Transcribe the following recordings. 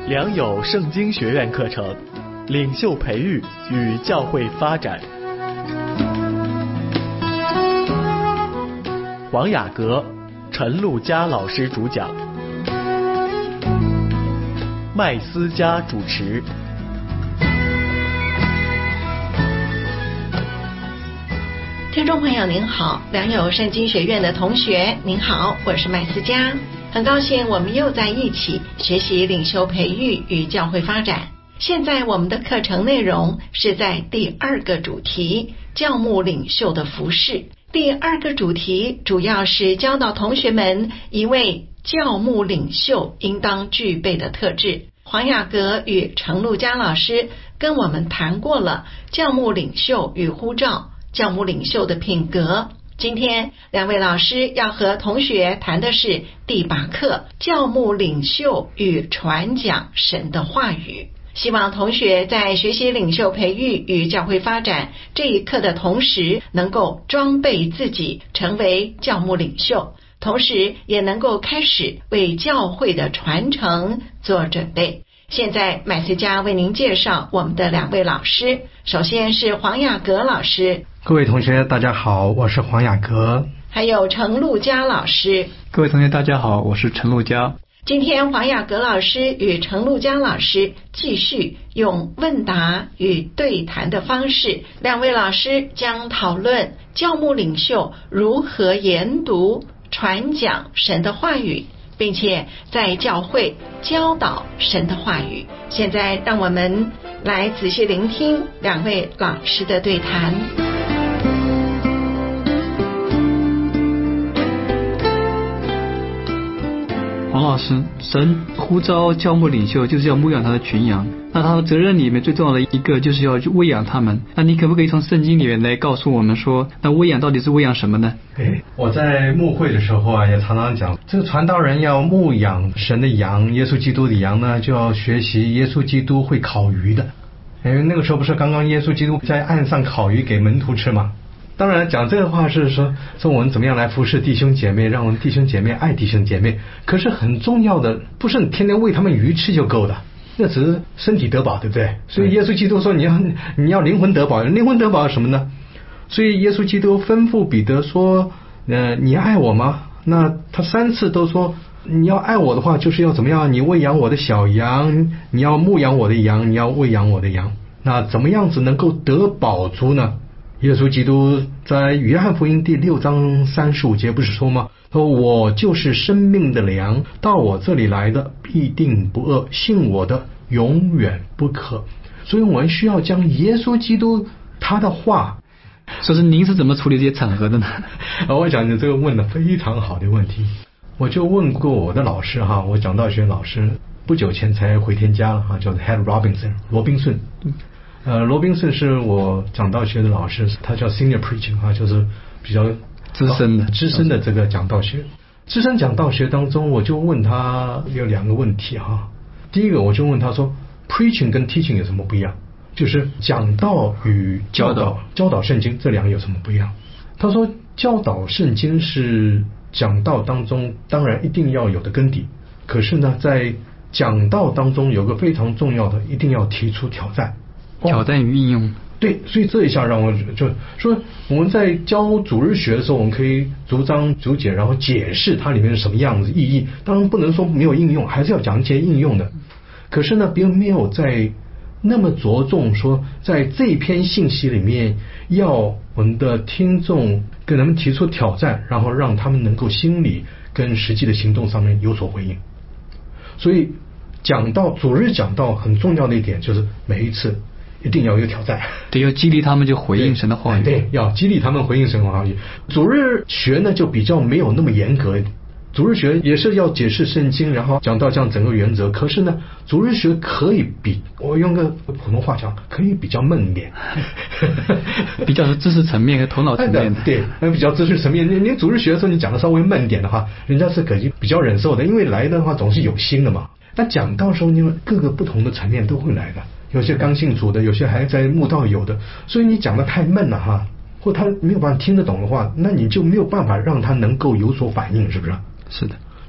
良友圣经学院课程，领袖培育与教会发展。黄雅阁、陈露佳老师主讲，麦思佳主持。 听众朋友您好，良友圣经学院的同学您好，我是麦思佳，很高兴我们又在一起学习领袖培育与教会发展。现在我们的课程内容是在第二个主题，教牧领袖的服事。第二个主题主要是教导同学们一位教牧领袖应当具备的特质。黄雅阁与程路佳老师跟我们谈过了教牧领袖与呼召，教牧领袖的品格。今天两位老师要和同学谈的是第8课，教牧领袖与传讲神的话语。希望同学在学习领袖培育与教会发展这一课的同时，能够装备自己成为教牧领袖，同时也能够开始为教会的传承做准备。现在麦思佳为您介绍我们的两位老师，首先是黄雅阁老师。 各位同学大家好，我是黄雅阁。 还有程路佳老师。 各位同学大家好，我是陈路佳。 今天黄雅阁老师与程路佳老师继续用问答与对谈的方式，两位老师将讨论教牧领袖如何研读传讲神的话语，并且在教会教导神的话语。现在让我们来仔细聆听两位老师的对谈。 黄老师，神呼召教牧领袖就是要牧养他的群羊，那他的责任里面最重要的一个就是要去喂养他们。那你可不可以从圣经里面来告诉我们说，那喂养到底是喂养什么呢？ 我在牧会的时候啊，也常常讲，这个传道人要牧养神的羊，耶稣基督的羊呢，就要学习耶稣基督会烤鱼的。因为那个时候不是刚刚耶稣基督在岸上烤鱼给门徒吃吗？当然讲这个话是说我们怎么样来服侍弟兄姐妹，让我们弟兄姐妹爱弟兄姐妹。可是很重要的不是你天天喂他们鱼吃就够的，那只是身体得饱，对不对？所以耶稣基督说你要灵魂得饱，灵魂得饱是什么呢？所以耶稣基督吩咐彼得说你爱我吗？那他3次都说你要爱我的话就是要怎么样，你喂养我的小羊，你要牧养我的羊，你要喂养我的羊。那怎么样子能够得饱足呢？耶稣基督在约翰福音第6章35节不是说吗？说我就是生命的粮，到我这里来的必定不饿，信我的永远不渴。所以我们需要将耶稣基督他的话。 所以您是怎么处理这些场合的呢？ 我讲你这个问的非常好的问题。我就问过我的老师哈，我讲道学老师不久前才回天家了哈，叫 Head Robinson 罗宾逊。罗宾逊是我讲道学的老师，他叫 Senior Preaching 啊，就是比较资深的这个讲道学。资深讲道学当中，我就问他有2个问题哈。第一个我就问他说 ，Preaching 跟 Teaching 有什么不一样？就是讲道与教导圣经这2个有什么不一样？他说，教导圣经是讲道当中当然一定要有的根底，可是呢，在讲道当中有个非常重要的，一定要提出挑战。 挑战与应用。 对，所以这一下让我就说，我们在教主日学的时候，我们可以逐章逐节，然后解释它里面是什么样子意义。当然不能说没有应用，还是要讲一些应用的。可是呢，并没有在那么着重说，在这篇信息里面，要我们的听众跟他们提出挑战，然后让他们能够心理跟实际的行动上面有所回应。所以讲到主日讲到很重要的一点，就是每一次一定要有挑战， 对，要激励他们就回应神的话语。 对，要激励他们回应神的话语。主日学呢就比较没有那么严格，主日学也是要解释圣经，然后讲到这样整个原则。可是呢，主日学可以比我用个普通话讲，可以比较闷一点， 比较是知识层面和头脑层面的。 对，比较知识层面。你主日学的时候你讲的稍微闷一点的话，人家是可以比较忍受的，因为来的话总是有心的嘛。那讲到时候，因为各个不同的层面都会来的。有些刚信主的，有些还在慕道有的，所以你讲的太闷了哈，或他没有办法听得懂的话，那你就没有办法让他能够有所反应，是不是？ 是的。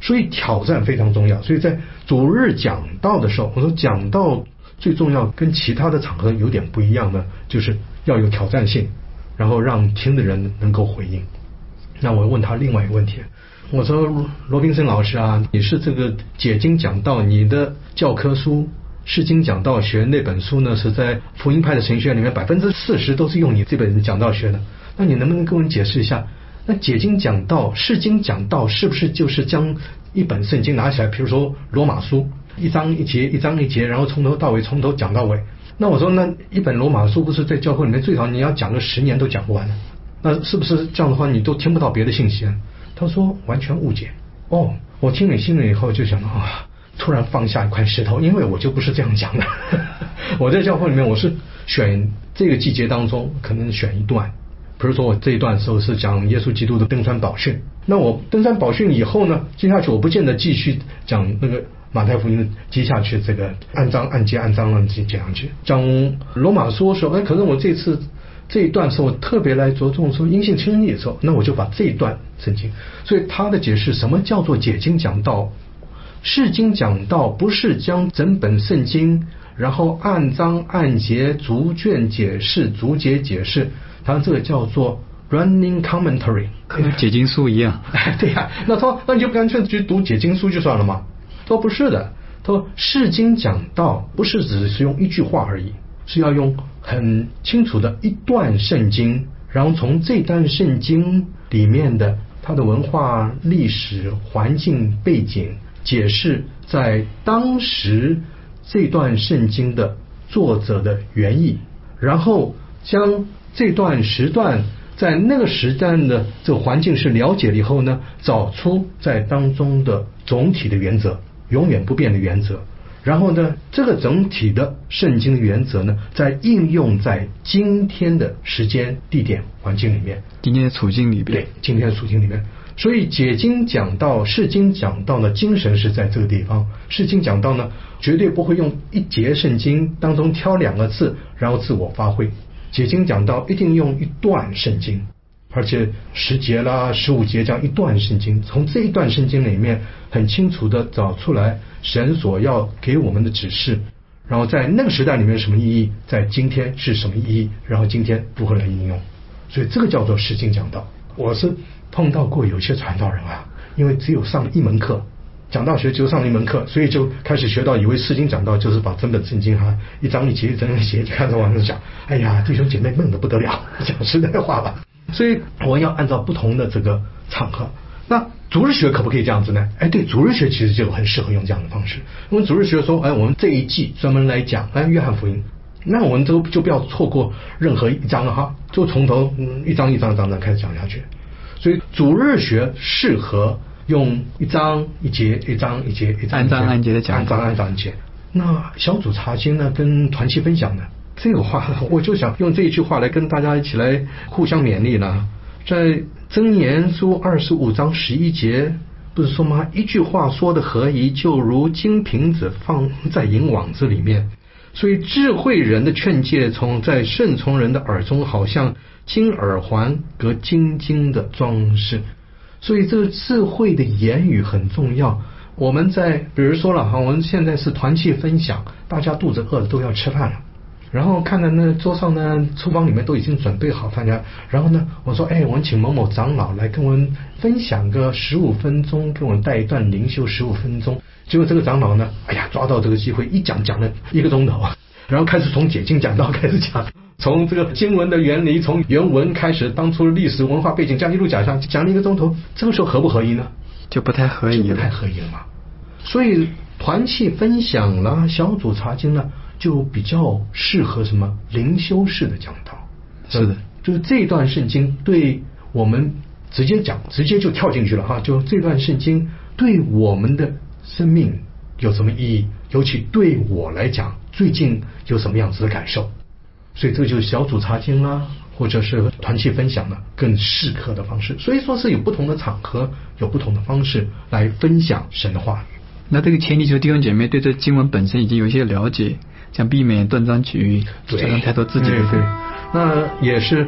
所以挑战非常重要。所以在主日讲道的时候，我说讲道最重要跟其他的场合有点不一样的，就是要有挑战性，然后让听的人能够回应。那我问他另外一个问题，我说罗宾森老师啊，你是这个解经讲道，你的教科书释经讲道学那本书呢，是在福音派的神学里面40%都是用你这本讲道学的。那你能不能跟我们解释一下，那解经讲道、释经讲道是不是就是将一本圣经拿起来，比如说罗马书，一章一节，一章一节，然后从头到尾，从头讲到尾？那我说，那一本罗马书不是在教会里面最少你要讲个10年都讲不完的？那是不是这样的话，你都听不到别的信息呢？他说完全误解。哦，我听你心里以后就想到啊，突然放下一块石头，因为我就不是这样讲的。我在教会里面，我是选这个季节当中可能选一段，比如说我这一段的时候是讲耶稣基督的登山宝训，那我登山宝训以后呢，接下去我不见得继续讲那个马太福音接下去这个按章按节按章按节讲上去，讲罗马书的时候，可是我这次这一段的时候我特别来着重说因信称义的时候，那我就把这一段圣经，所以他的解释什么叫做解经讲道。释经讲道不是将整本圣经然后按章按节逐卷解释逐节解释，它这个叫做 running commentary， 跟解经书一样。 对呀，那他说那你就干脆去读解经书就算了嘛？他说不是的，他说释经讲道不是只是用一句话而已，是要用很清楚的一段圣经，然后从这段圣经里面的它的文化历史环境背景解释在当时这段圣经的作者的原意，然后将这段时段在那个时段的这个环境是了解了以后呢，找出在当中的总体的原则，永远不变的原则，然后呢这个整体的圣经的原则呢再应用在今天的时间地点环境里面， 今天的处境里面， 对，今天的处境里面。所以解经讲道、释经讲道呢，精神是在这个地方。释经讲道呢，绝对不会用一节圣经当中挑2个字，然后自我发挥。解经讲道一定用一段圣经，而且10节啦、15节这样一段圣经，从这一段圣经里面很清楚的找出来神所要给我们的指示，然后在那个时代里面什么意义，在今天是什么意义，然后今天如何来应用。所以这个叫做释经讲道。我是碰到过有些传道人啊，因为只有上一门课，讲道学只有上一门课，所以就开始学到以为释经讲道就是把整本圣经一章一节一章一节就开始往上讲。哎呀，弟兄姐妹闷得不得了，讲实在话吧。所以我要按照不同的这个场合。那主日学可不可以这样子呢？对，主日学其实就很适合用这样的方式。因为主日学说，我们这一季专门来讲约翰福音，那我们就不要错过任何一章了就从头一章一章开始讲下去。所以主日学适合用一章一节一章一节一章按章按节的讲， 按章按节。那小组查经呢，跟团契分享呢，这个话我就想用这一句话来跟大家一起来互相勉励了。在箴言书25章11节不是说吗？一句话说的合宜，就如金瓶子放在银网子里面。所以智慧人的劝诫从在顺从人的耳中，好像金耳环隔金金的装饰。所以这个智慧的言语很重要。我们在比如说了我们现在是团契分享，大家肚子饿了都要吃饭了，然后看到那桌上呢，厨房里面都已经准备好饭了，然后呢我说我们请某某长老来跟我们分享个15分钟，给我们带一段灵修15分钟。结果这个长老呢，抓到这个机会一讲了1个钟头，然后开始从解经讲道开始讲，从这个经文的原理，从原文开始，当初历史文化背景，这样一路讲了1个钟头。这个时候合不合宜呢？ 就不太合宜了， 不太合宜了嘛。所以团契分享啦，小组查经呢，就比较适合什么灵修式的讲道。 是的， 就是这段圣经对我们直接讲，直接就跳进去了就这段圣经对我们的生命有什么意义，尤其对我来讲最近有什么样子的感受。所以这就是小组查经啦，或者是团契分享更适合的方式。所以说是有不同的场合，有不同的方式来分享神的话语。 那这个前提就是弟兄姐妹对这经文本身已经有一些了解，想避免断章取义，讲太多自己的。 对，那也是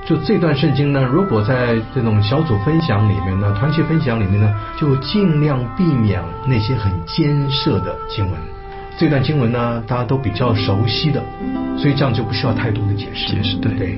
就这段圣经呢，如果在这种小组分享里面呢，团契分享里面呢，就尽量避免那些很艰涩的经文。这段经文呢，大家都比较熟悉的，所以这样就不需要太多的解释。对。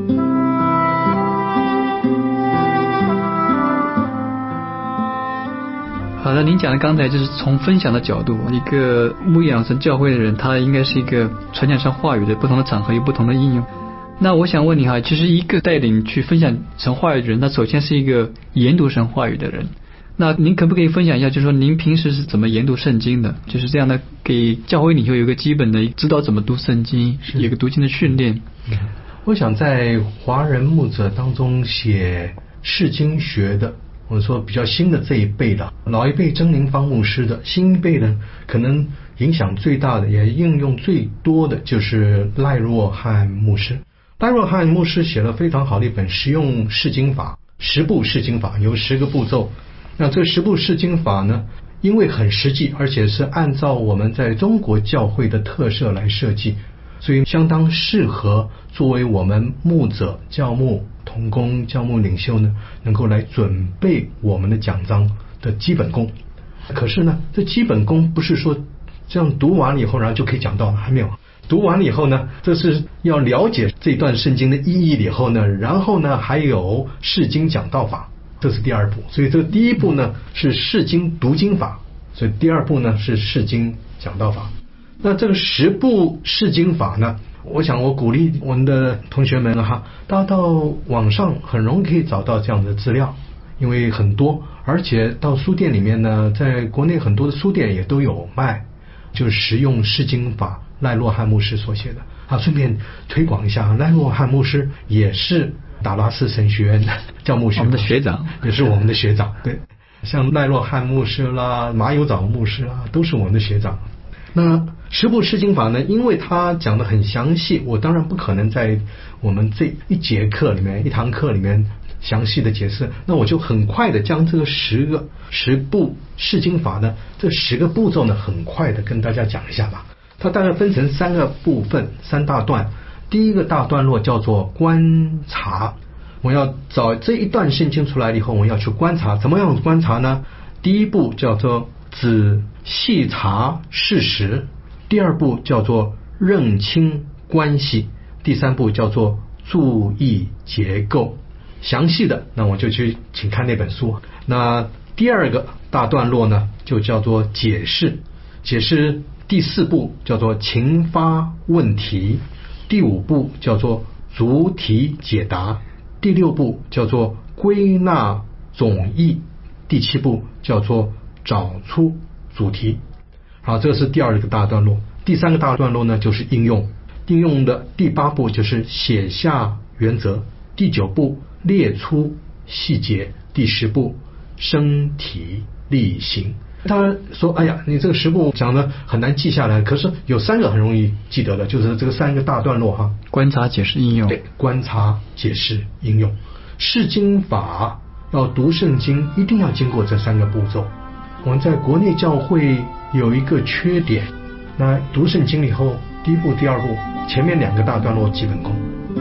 好的，您讲的刚才就是从分享的角度，一个牧养神教会的人，他应该是一个传讲神话语的不同的场合有不同的应用。那我想问你哈，就是一个带领去分享神话语的人，他首先是一个研读神话语的人。那您可不可以分享一下，就是说您平时是怎么研读圣经的？就是这样的，给教会领袖有一个基本的知道怎么读圣经，有一个读经的训练。 我想在华人牧者当中写释经学的，我说比较新的这一辈的，老一辈曾灵芳牧师的，新一辈呢，可能影响最大的也应用最多的就是赖若汉牧师。赖若汉牧师写了非常好的一本实用释经法，10步释经法，有10个步骤。那这10步释经法呢，因为很实际，而且是按照我们在中国教会的特色来设计，所以相当适合作为我们牧者、教牧、同工、教牧领袖呢，能够来准备我们的讲章的基本功。可是呢，这基本功不是说这样读完了以后然后就可以讲到了，还没有。读完了以后呢，这是要了解这段圣经的意义以后呢，然后呢还有释经讲道法，这是第2步。所以这第1步呢是释经读经法，所以第2步呢是释经讲道法。那这个10步释经法呢，我想我鼓励我们的同学们哈，大家到网上很容易可以找到这样的资料，因为很多，而且到书店里面呢，在国内很多的书店也都有卖，就是实用释经法，赖若汉牧师所写的啊。顺便推广一下，赖若汉牧师也是达拉斯神学院的教牧学， 我们的学长， 也是我们的学长。对，像赖若汉牧师啦、马有早牧师啦，都是我们的学长。那10步释经法呢，因为他讲得很详细，我当然不可能在我们这一节课里面、一堂课里面详细的解释，那我就很快的将这个10步释经法呢，这10个步骤呢，很快的跟大家讲一下吧。它大概分成3个部分，3大段。第一个大段落叫做观察，我要找这一段圣经出来以后，我要去观察，怎么样观察呢？第1步叫做仔细查事实，第2步叫做认清关系，第3步叫做注意结构。详细的那我就去请看那本书。那第2个大段落呢，就叫做解释。第4步叫做请发问题，第5步叫做逐题解答，第6步叫做归纳总义，第7步叫做找出主题。好，这是第2个大段落。第3个大段落呢，就是应用的第8步就是写下原则，第9步列出细节，第10步身体力行。他说哎呀，你这个10步讲的很难记下来，可是有3个很容易记得的，就是这个3个大段落哈。 观察、解释、应用。 对，观察、解释、应用。释经法要读圣经一定要经过这3个步骤。我们在国内教会有一个缺点，那读圣经以后，第1步、第2步，前面2个大段落基本功。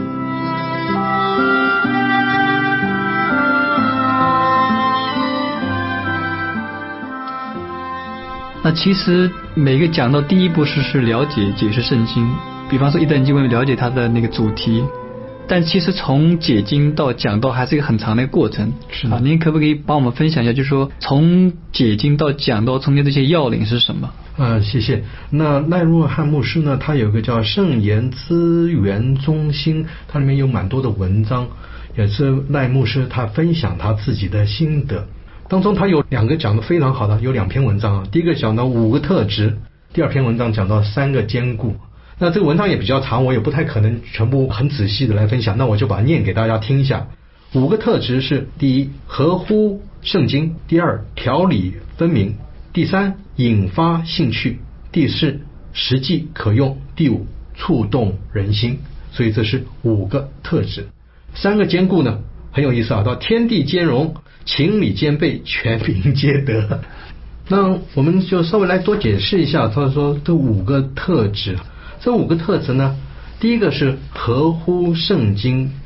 那其实每个讲到第1步是了解解释圣经，比方说一段经文了解它的那个主题，但其实从解经到讲道还是一个很长的过程。 是啊，您可不可以帮我们分享一下，就是说从解经到讲道中间这些要领是什么？ 谢谢。那赖若汉牧师呢，他有个叫圣言资源中心，它里面有蛮多的文章，也是赖牧师他分享他自己的心得。当中他有2个讲得非常好的，有2篇文章啊。第一个讲到5个特质，第2篇文章讲到3个坚固。那这个文章也比较长，我也不太可能全部很仔细的来分享，那我就把它念给大家听一下。5个特质是：第1，合乎圣经；第2，条理分明；第3，引发兴趣；第4，实际可用；第5，触动人心。所以这是5个特质。3个坚固呢，很有意思啊，到天地兼容，情理兼备，全民皆得。那我们就稍微来多解释一下，他说这5个特质。这5个特质呢，第一个是合乎圣经。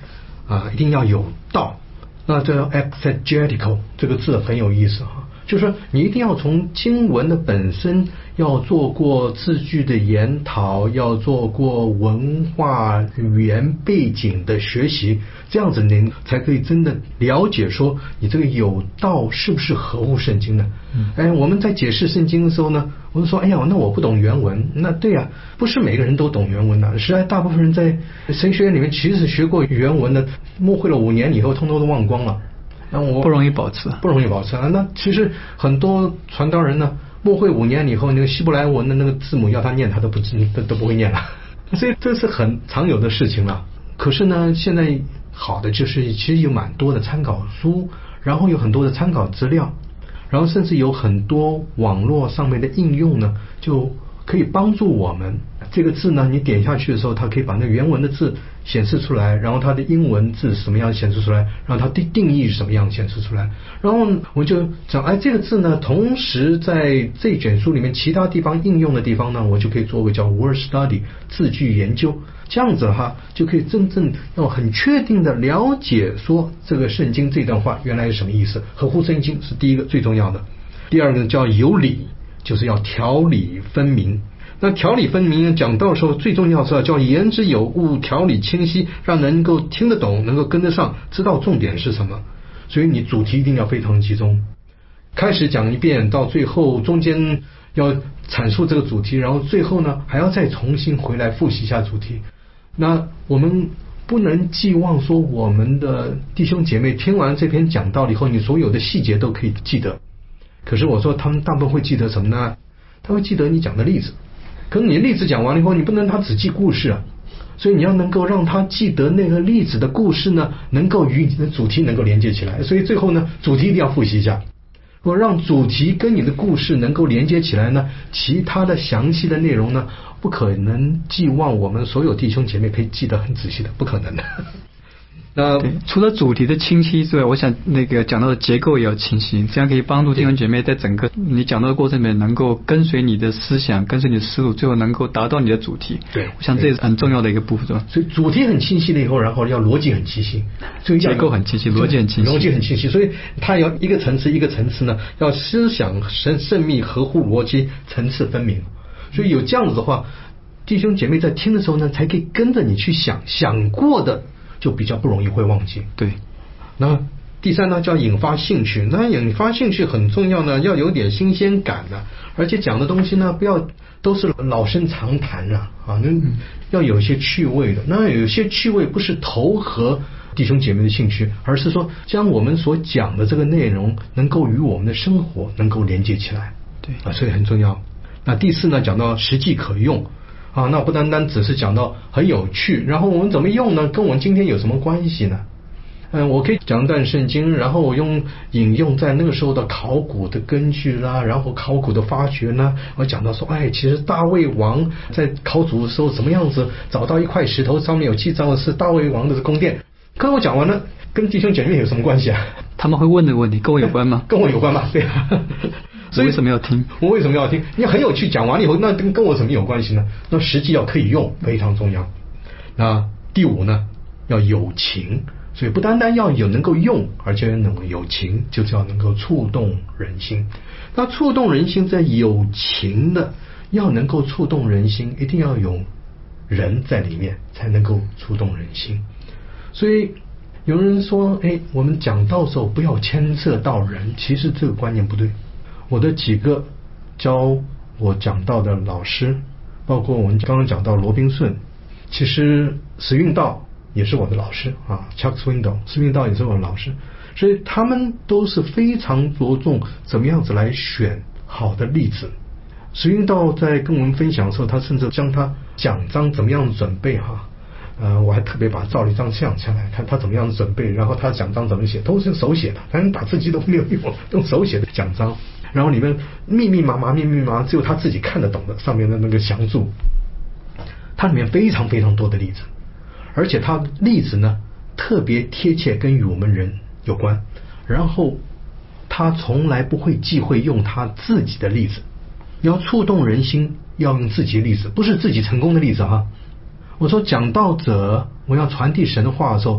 一定要有道。那这 exegetical 这个字很有意思就是说你一定要从经文的本身要做过字句的研讨，要做过文化语言背景的学习，这样子您才可以真的了解说你这个有道是不是合乎圣经的。我们在解释圣经的时候呢，我们说那我不懂原文。那对啊，不是每个人都懂原文的，实在大部分人在神学院里面其实学过原文的，默会了5年以后通通都忘光了。那我不容易保持。 那其实很多传道人呢，默会5年以后，那个希伯来文的那个字母要他念，他都不会念了，所以这是很常有的事情了。可是呢，现在好的就是其实有蛮多的参考书，然后有很多的参考资料，然后甚至有很多网络上面的应用呢，就可以帮助我们。这个字呢，你点下去的时候，它可以把那原文的字显示出来，然后它的英文字什么样显示出来，然后它的定义什么样显示出来，然后我就讲这个字呢，同时在这卷书里面其他地方应用的地方呢，我就可以做个叫 word study 字句研究，这样子就可以真正要很确定的了解说这个圣经这段话原来是什么意思，合乎圣经是第一个最重要的。第二个叫有理，就是要条理分明。那条理分明讲到的时候，最重要是要叫言之有物，条理清晰，让人能够听得懂，能够跟得上，知道重点是什么。所以你主题一定要非常集中，开始讲一遍，到最后中间要阐述这个主题，然后最后呢还要再重新回来复习一下主题。那我们不能寄望说我们的弟兄姐妹听完这篇讲道以后，你所有的细节都可以记得。可是我说他们大部分会记得什么呢？他会记得你讲的例子。可是你例子讲完了以后，你不能他只记故事所以你要能够让他记得那个例子的故事呢，能够与你的主题能够连接起来。所以最后呢，主题一定要复习一下。如果让主题跟你的故事能够连接起来呢，其他的详细的内容呢，不可能寄望我们所有弟兄姐妹可以记得很仔细的，不可能的。 对，除了主题的清晰之外，我想那个讲到的结构也要清晰，这样可以帮助弟兄姐妹在整个你讲到的过程里面能够跟随你的思想，跟随你的思路，最后能够达到你的主题。 对， 我想这也是很重要的一个部分。 所以主题很清晰了以后，然后要逻辑很清晰，所以结构很清晰，逻辑很清晰， 所以它要一个层次一个层次呢，要思想慎密，合乎逻辑，层次分明。所以有这样子的话，弟兄姐妹在听的时候呢，才可以跟着你去想过的，就比较不容易会忘记。 对。 那第三呢，叫引发兴趣。那引发兴趣很重要呢，要有点新鲜感的，而且讲的东西呢，不要都是老生常谈要有一些趣味的。那有些趣味不是投合弟兄姐妹的兴趣，而是说将我们所讲的这个内容能够与我们的生活能够连接起来。 对所以很重要。那第四呢，讲到实际可用那不单单只是讲到很有趣，然后我们怎么用呢？跟我们今天有什么关系呢？我可以讲段圣经，然后我引用在那个时候的考古的根据啦，然后考古的发掘呢，我讲到说，其实大卫王在考古的时候怎么样子找到一块石头，上面有记载的是大卫王的宫殿。跟我讲完了，跟弟兄姐妹有什么关系啊？ 他们会问的问题跟我有关吗？ 跟我有关吗？对啊。 所以为什么要听？ 我为什么要听？你很有趣，讲完了以后，那跟我什么有关系呢？那实际要可以用，非常重要。那第五呢，要有情。所以不单单要有能够用，而且能够有情，就是要能够触动人心。那触动人心，在有情的要能够触动人心，一定要有人在里面，才能够触动人心。所以有人说，我们讲道的时候不要牵涉到人，其实这个观念不对。我的几个教我讲道的老师，包括我们刚刚讲到罗宾顺，其实史运道也是我的老师Chuck Swindoll， 史运道也是我的老师，所以他们都是非常着重怎么样子来选好的例子。史运道在跟我们分享的时候，他甚至将他讲章怎么样准备我还特别把照了一张相下来看他怎么样准备，然后他讲章怎么写，都是手写的，反正打字机都没有用手写的讲章，然后里面密密麻麻只有他自己看得懂的上面的那个详注，它里面非常非常多的例子，而且它例子呢特别贴切，跟与我们人有关，然后他从来不会忌讳用他自己的例子。要触动人心，要用自己的例子，不是自己成功的例子我说讲道者，我要传递神的话的时候，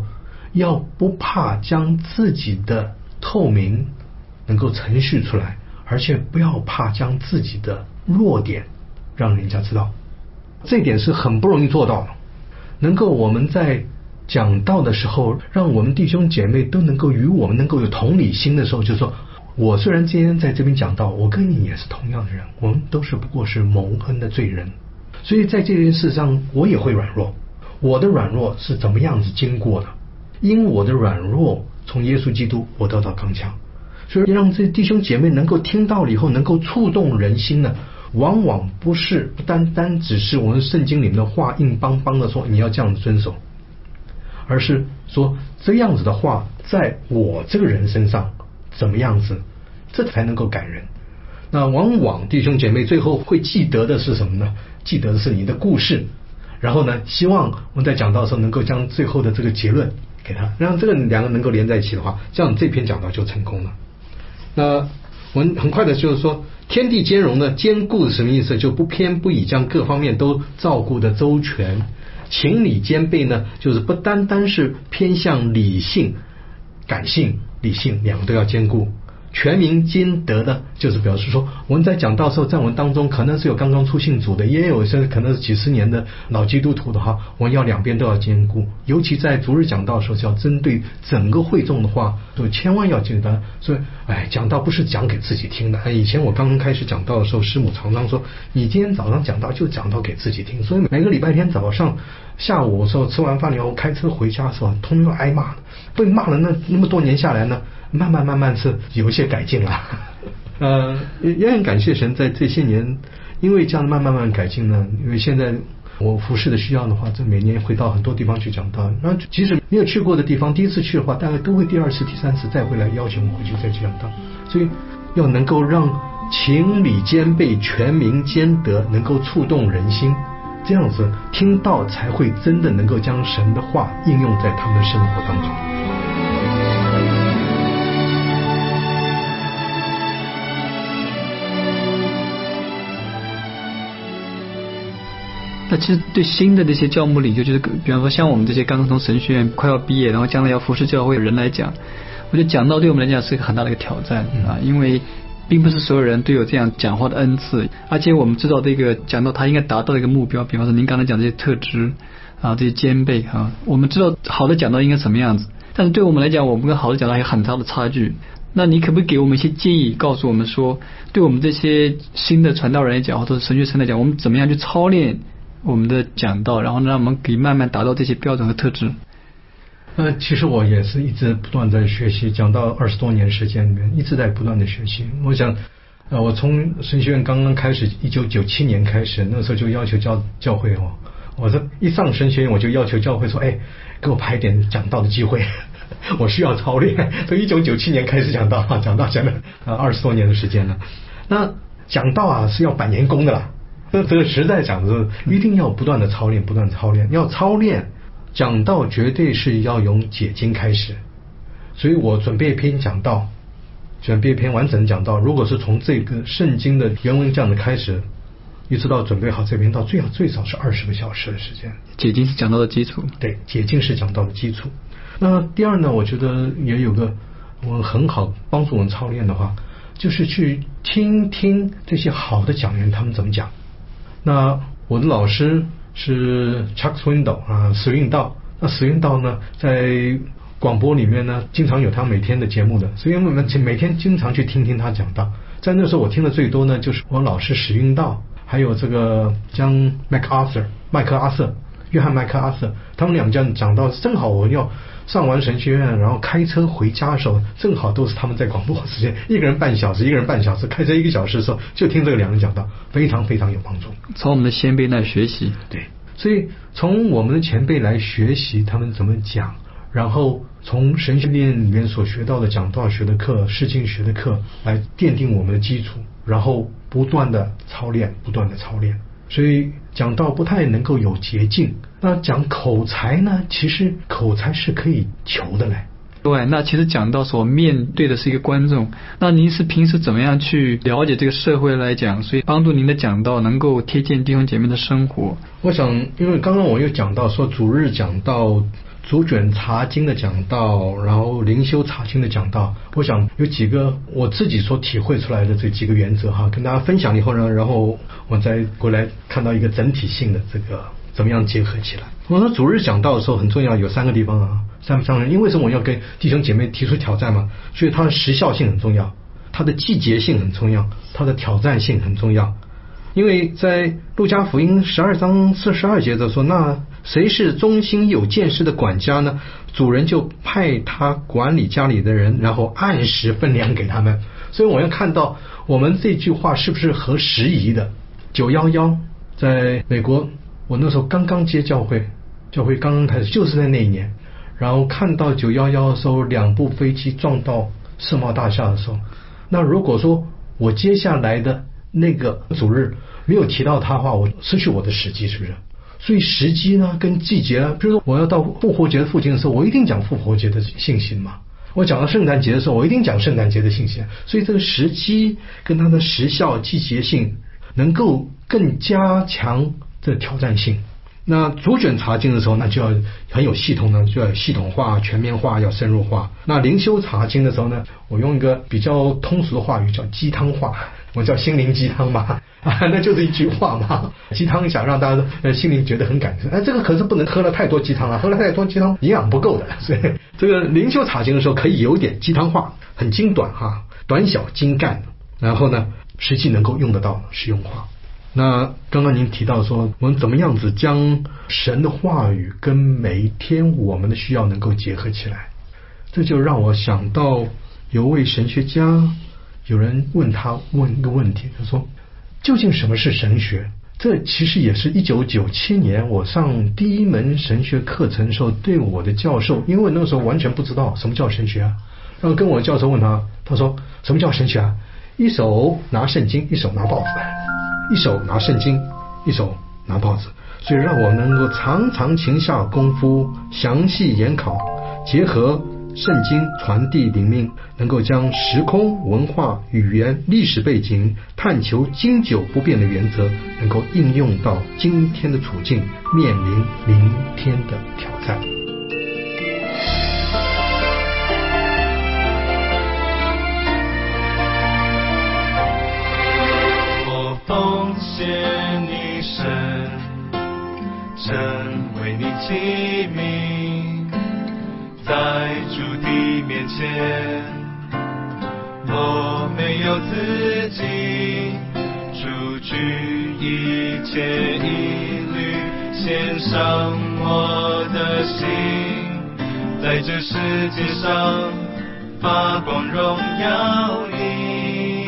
要不怕将自己的透明能够程序出来，而且不要怕将自己的弱点让人家知道。这一点是很不容易做到的，能够我们在讲道的时候，让我们弟兄姐妹都能够与我们能够有同理心的时候，就是说我虽然今天在这边讲道，我跟你也是同样的人，我们都是不过是蒙恩的罪人，所以在这件事上我也会软弱。我的软弱是怎么样子经过的？因我的软弱，从耶稣基督我得到刚强。所以让这弟兄姐妹能够听到了以后，能够触动人心呢，往往不单单只是我们圣经里面的话硬邦邦的说你要这样子遵守，而是说这样子的话在我这个人身上怎么样子，这才能够感人。那往往弟兄姐妹最后会记得的是什么呢？记得的是你的故事，然后呢，希望我们在讲道的时候能够将最后的这个结论给他，让这个两个能够连在一起的话，这样这篇讲道就成功了。那我们很快的就是说，天地兼容的兼顾的什么意思？就不偏不倚，将各方面都照顾的周全。情理兼备呢，就是不单单是偏向理性、感性、理性两个都要兼顾。全民兼得的，就是表示说我们在讲道的时候，在我们当中可能是有刚刚出信主的，也有些可能是几十年的老基督徒的话，我们要两边都要兼顾。尤其在逐日讲道的时候，是要针对整个会众的话，都千万要记得。所以讲道不是讲给自己听的。以前我刚刚开始讲道的时候，师母常常说，你今天早上讲道就讲道给自己听。所以每个礼拜天早上下午的时候吃完饭以后开车回家的时候，通常挨骂的，被骂了那么多年下来呢，慢慢是有一些改进了。也很感谢神在这些年，因为这样慢慢改进呢，因为现在我服侍的需要的话，这每年会到很多地方去讲道，那即使没有去过的地方，第一次去的话，大概都会第二次第三次再回来邀请我回去再去讲道。所以要能够让情理兼备，全民兼得，能够触动人心，这样子听到才会真的能够将神的话应用在他们的生活当中。 那其实对新的这些教牧领袖，就是比方说像我们这些刚刚从神学院快要毕业，然后将来要服侍教会的人来讲，我觉得讲道对我们来讲是一个很大的一个挑战啊，因为并不是所有人都有这样讲话的恩赐，而且我们知道这个讲道他应该达到一个目标，比方说您刚才讲这些特质啊，这些兼备啊，我们知道好的讲道应该什么样子，但是对我们来讲，我们跟好的讲道还有很大的差距。那你可不可以给我们一些建议，告诉我们说，对我们这些新的传道人来讲，或者是神学生来讲，我们怎么样去操练我们的讲道，然后让我们可以慢慢达到这些标准和特质？ 其实我也是一直不断在学习，讲到20多年时间里面，一直在不断的学习。我想，我从神学院刚刚开始，1997年开始，那时候就要求教会哦，我这一上神学院我就要求教会说，给我排点讲道的机会，我需要操练。从1997年开始讲道讲了20多年的时间了。那讲道啊是要百年功的啦。这个实在讲的是一定要不断的操练，要操练。讲道绝对是要由解经开始，所以我准备一篇讲道，准备一篇完整的讲道。如果是从这个圣经的原文这样的开始，一直到准备好这篇道，最少是20个小时的时间。 解经是讲道的基础， 对，解经是讲道的基础。那第二呢，我觉得也有个我很好帮助我们操练的话，就是去听听这些好的讲员他们怎么讲。那我的老师是 Chuck Swindoll 啊，史运道。那史运道呢，在广播里面呢，经常有他每天的节目的，所以我们每天经常去听他讲道。在那时候我听的最多呢，就是我老师史运道，还有这个将麦克阿瑟，约翰麦克阿瑟，他们两家讲道，正好我要上完神学院，然后开车回家的时候，正好都是他们在广播时间，一个人半小时，开车1个小时的时候，就听这个两人讲道，非常非常有帮助。 从我们的先辈那学习， 对，所以从我们的前辈来学习他们怎么讲，然后从神学院里面所学到的讲道学的课、释经学的课来奠定我们的基础，然后不断的操练。所以讲道不太能够有捷径。那讲口才呢，其实口才是可以求的嘞。 对，那其实讲道所面对的是一个观众，那您是平时怎么样去了解这个社会来讲，所以帮助您的讲道能够贴近弟兄姐妹的生活？ 我想，因为刚刚我又讲到说主日讲道主卷查经的讲道，然后灵修查经的讲道，我想有几个我自己所体会出来的这几个原则跟大家分享以后呢，然后我再过来看到一个整体性的这个怎么样结合起来。我说主日讲道的时候很重要，有3个地方3方面，因为什么我要跟弟兄姐妹提出挑战嘛，所以它的时效性很重要，它的季节性很重要，它的挑战性很重要。因为在路加福音12章42节的说，那谁是忠心有见识的管家呢？主人就派他管理家里的人，然后按时分粮给他们。所以我要看到我们这句话是不是合时宜的。911在美国，我那时候刚刚接教会刚刚开始，就是在那一年，然后看到911的时候2部飞机撞到世贸大厦的时候，那如果说我接下来的那个主日没有提到他的话，我失去我的时机，是不是？所以时机呢跟季节比如说我要到复活节的附近的时候，我一定讲复活节的信息嘛，我讲到圣诞节的时候，我一定讲圣诞节的信息。所以这个时机跟它的时效季节性能够更加强这挑战性。那主卷查经的时候，那就要很有系统呢，就要系统化、全面化，要深入化。那灵修查经的时候呢，我用一个比较通俗的话语叫鸡汤话，我叫心灵鸡汤嘛，那就是一句话嘛。鸡汤想让大家心灵觉得很感动，这个可是不能喝了太多鸡汤喝了太多鸡汤营养不够的。所以这个灵修查经的时候可以有点鸡汤话，很精短短小精干，然后呢实际能够用得到实用化。那刚刚您提到说我们怎么样子将神的话语跟每一天我们的需要能够结合起来，这就让我想到有位神学家，有人问一个问题，他说究竟什么是神学？这其实也是1997年我上第一门神学课程的时候对我的教授，因为那个时候完全不知道什么叫神学然后跟我的教授问他说什么叫神学一手拿圣经，一手拿报纸，一手拿圣经，一手拿报纸，所以让我能够常常勤下功夫，详细研考，结合圣经传递灵命，能够将时空、文化、语言、历史背景，探求经久不变的原则，能够应用到今天的处境，面临明天的挑战。 奉献你身，成为你器皿，在主的面前，我没有自己，除去一切疑虑，献上我的心，在这世界上发光荣耀你。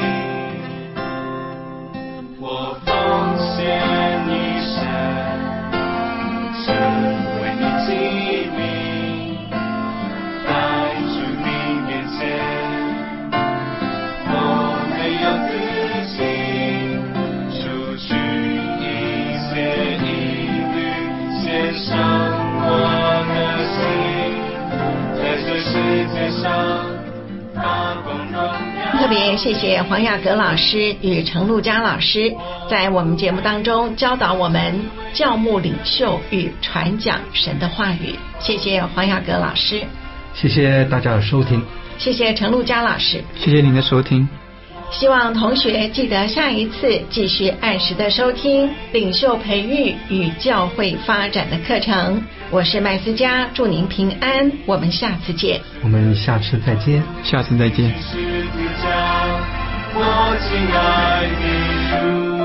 我奉献一生，成为你器皿，在主你面前，我没有自信，除去一切疑虑，献上我的心，在这世界上发光荣耀。 特别谢谢黄雅阁老师与程路嘉老师在我们节目当中教导我们教牧领袖与传讲神的话语。谢谢黄雅阁老师， 谢谢大家的收听， 谢谢程路嘉老师， 谢谢您的收听。 希望同学记得下一次继续按时的收听领袖培育与教会发展的课程。我是麦斯嘉，祝您平安，我们下次见。 我们下次再见。 下次再见。 我亲爱的主。